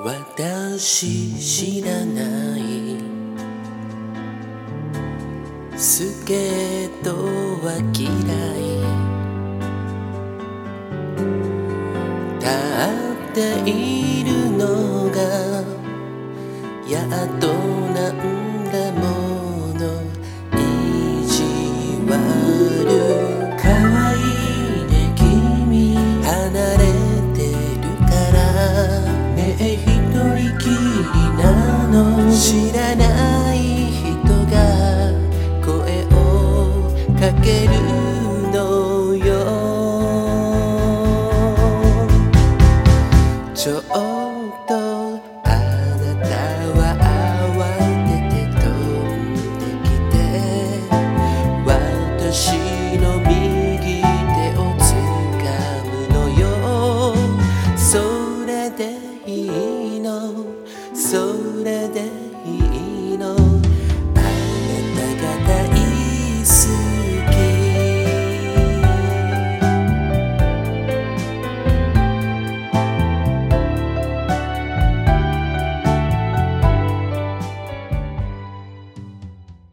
私知らないスケートは嫌い立っているのがやっとなんだもの意地悪かわいいね君離れてるからねえ一人きりなの知らない人が声をかける